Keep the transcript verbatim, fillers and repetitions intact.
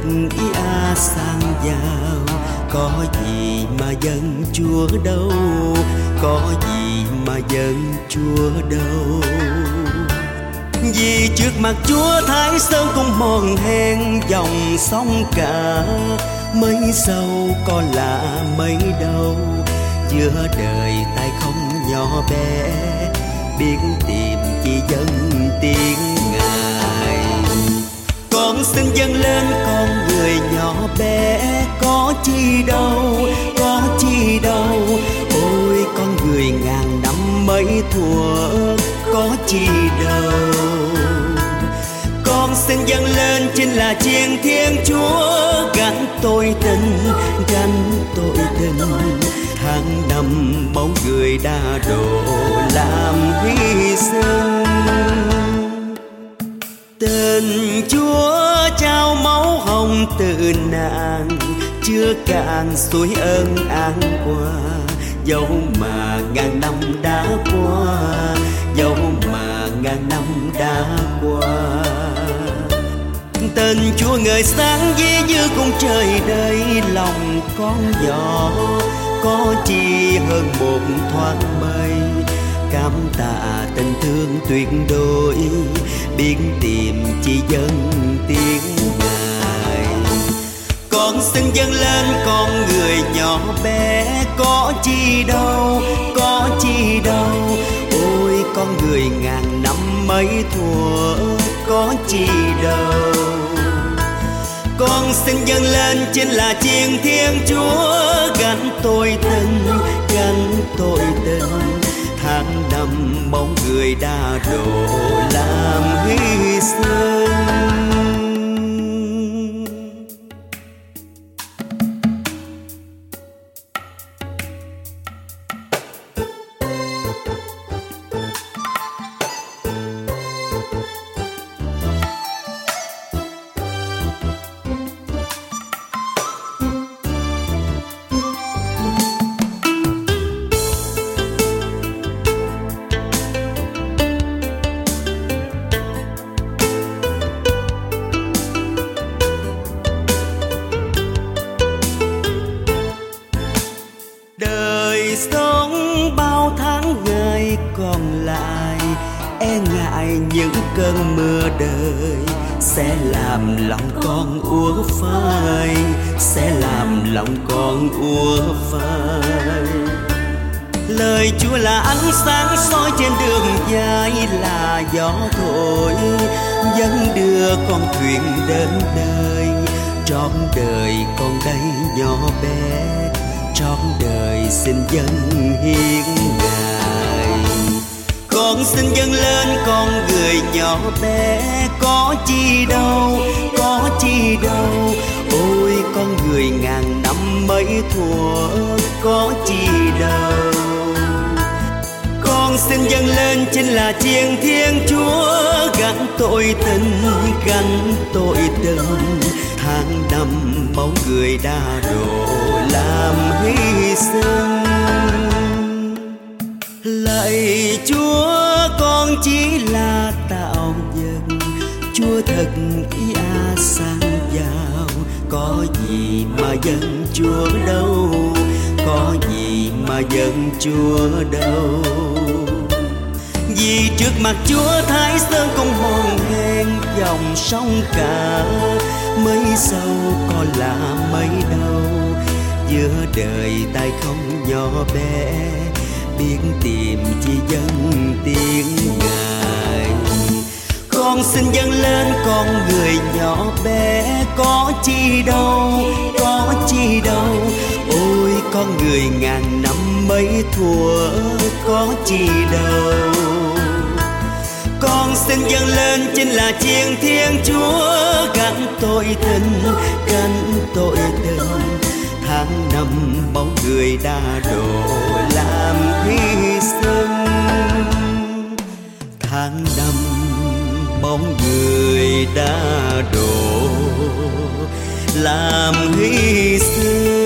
ý a sang giàu. Có gì mà giận Chúa đâu, có gì mà giận Chúa đâu. Vì trước mặt Chúa Thái Sơn cũng mòn hen dòng sông cả. Mấy sâu có lạ mấy đâu, giữa đời tay không nhỏ bé, biết tìm chỉ dân tiếng Ngài. Con xin dâng lên con người nhỏ bé, có chi đâu, có chi đâu. Ôi con người ngàn năm mấy thuở, có chi đâu. Con xin dâng lên chính là chiên Thiên Chúa, gánh tội tình, gánh tội tình. Tháng năm bóng người đã đổ làm hy sinh. Tình Chúa trao máu hồng từ nàng, chưa cạn suối ơn an qua. Dẫu mà ngàn năm đã qua, dẫu mà ngàn năm đã qua. Tình Chúa ngời sáng ví như cung trời đây, lòng con nhỏ có chi hơn một thoáng mây. Cảm tạ tình thương tuyệt đối, biết tìm chỉ dân tiếng Ngài. Con xin dâng lên con người nhỏ bé, có chi đâu, có chi đâu. Ôi con người ngàn năm mấy thuở, có chi đâu. Con xin dâng lên chính là chiên Thiên Chúa, gánh tội tình, gánh tội tình. Tháng năm bóng người đã đổ làm hy sinh. Sống bao tháng ngày còn lại, e ngại những cơn mưa đời sẽ làm lòng con úa phai, sẽ làm lòng con úa phai. Lời Chúa là ánh sáng soi trên đường dài, là gió thổi dẫn đưa con thuyền đến đời. Trọn đời con đây nhỏ bé, trọn đời xin dâng hiến Ngài. Con xin dâng lên con người nhỏ bé, có chi đâu, có chi đâu. Ôi con người ngàn năm mấy thuở, có chi đâu. Con xin dâng lên chính là chiên Thiên Chúa, gánh tội tình, gánh tội tình. Tháng năm máu người đã đổ làm hy sinh. Lạy Chúa con chỉ là tạo nhân, Chúa thật ý a sang giàu. Có gì mà giận Chúa đâu, có gì mà giận Chúa đâu. Vì trước mặt Chúa Thái Sơn cũng mòn hen dòng sông cả. Mấy sâu có lạ mấy đâu, giữa đời tay không nhỏ bé, biết tìm chỉ dân tiếng Ngài. Con xin dâng lên con người nhỏ bé, có chi đâu, có chi đâu. Ôi con người ngàn năm mấy thuở, có chi đâu. Con xin dâng lên chính là chiên Thiên Chúa, gánh tội tình, gánh tội tình. Tháng năm bóng người đã đổ làm hy sinh. Tháng năm bóng người đã đổ làm hy sinh.